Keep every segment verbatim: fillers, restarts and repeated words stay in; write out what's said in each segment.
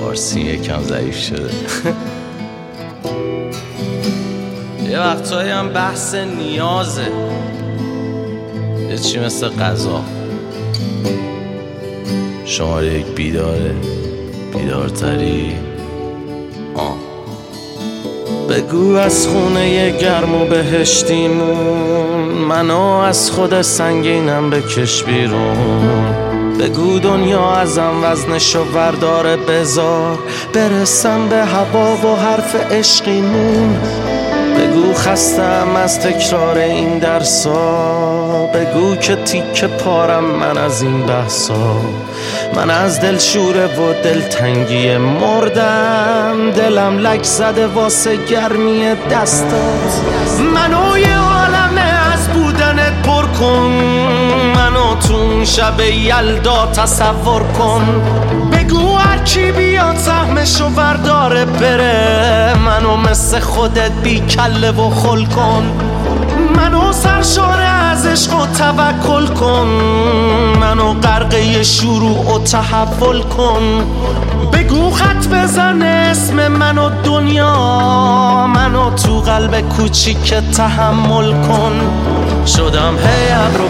فارسی یکم ضعیف شده. یه وقتایی هم بحث نیازه، یه چی مثل غذا. شماره یک بیداره، بیدارتری. آه بگو از خونه گرم و بهشتیمون، منو از خود سنگینم بکش بیرون. بگو دنیا ازم وزنشو ورداره، بذار برسم به هوا و حرف عشقیمون. بگو خستم از تکرار این درسا، بگو که تیکه پارم من از این بحثا. من از دل شوره و دلتنگی مردم، دلم لک زده واسه گرمی دستات. منو یه عالمه از بودنت پر کن، منو تو اون شب یلدا تصور کن. بگو هرکی بیاد سهمشو ورداره بره، منو مثل خودت بی کله و خل کن. منو سرشاره از عشق و توکل کن، منو غرقه شروع و تحول کن. بگو خط بزن اسم منو دنیا، منو تو قلب کوچیک تحمل کن. شدم هی ابرو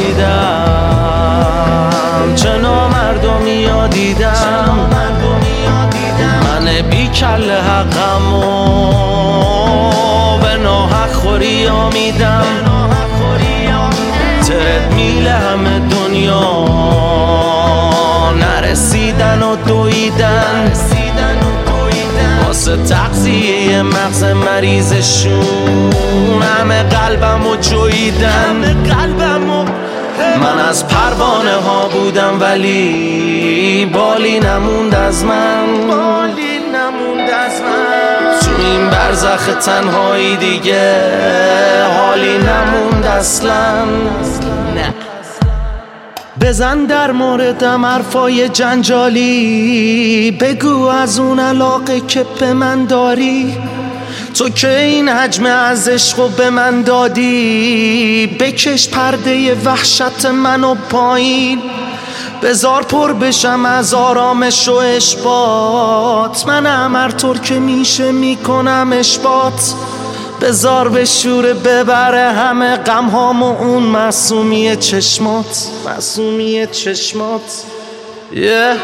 باریدم، چه نامردمی یادیدم. من بی کله حقمو به ناحق خوری آمیدم. ترد میله همه دنیا نرسیدن و دویدن، واسه تغذیه مغز مریضشون همه قلبم و جویدن. من از پروانه ها بودم ولی بالی نموند از من، بالی نموند از من. تو این برزخ تنهایی دیگه حالی نموند اصلا. نه بزن در موردم حرفای جنجالی، بگو از اون علاقه که به من داری. تو که این حجم از عشق و به من دادی، بکش پرده وحشت منو پایین. بذار پر بشم از آرامش و اشباط، منم هر طور که میشه میکنم اشباط. بذار به شوره ببره همه غم هامو اون معصومی چشمات، معصومی چشمات. yeah. yeah.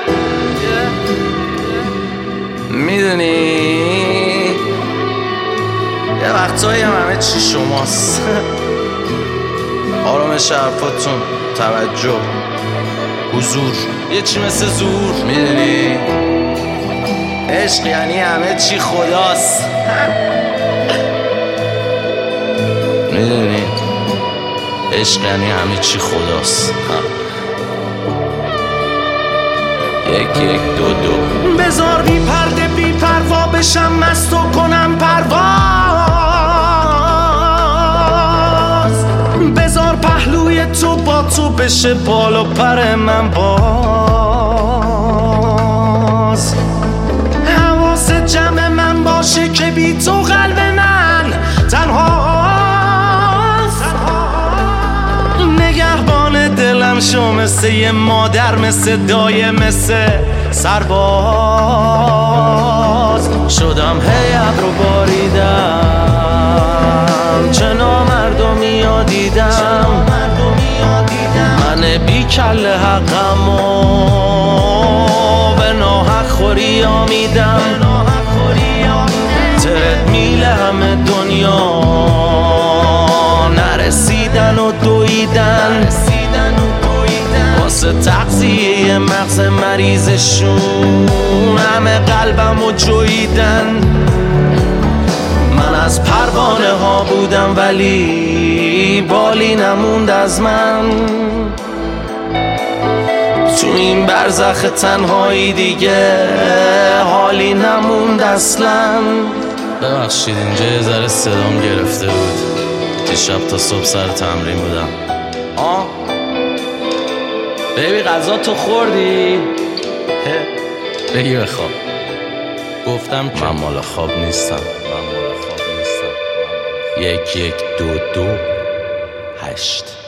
میدونی یه وقتایی هم همه چی شماست. آرامش حرفاتون، توجه، حضور، یه چی مثل زور. میدونی عشق یعنی همه چی خداست. میدونی عشق یعنی همه چی خداست. یک یک دو دو. بذار بی پرده بی پروا بشم مست و کنم پرواز. بذار پهلوی تو با تو بشه بال و پر من باز. حواس جمع من باشه که بی تو قلب من تنهاست. نگهبان دلم شو مثل یه مادر، مثل دایه، مثل سرباز. شدم هی ابرو باریدم، چه نامردمی یادیدم. من بی کله حقمو به ناحق خوری آمیدم. ترد میله همه دنیا نرسیدن و دویدن، واسه تغذیه مغز مریضشون همه قلبم و جویدن. من از پروانه ها بودم ولی بالی نموند از من. تو این برزخ تنهایی دیگه حالی نموند اصلا. ببخشید اینجا یه ذره صدام گرفته بود، دیشب تا صبح سر تمرین بودم. آه بیبی غذا تو خوردی؟ بگی بخواب. گفتم که من مال خواب نیستم، من مال خواب نیستم. یک یک دو دو هشت.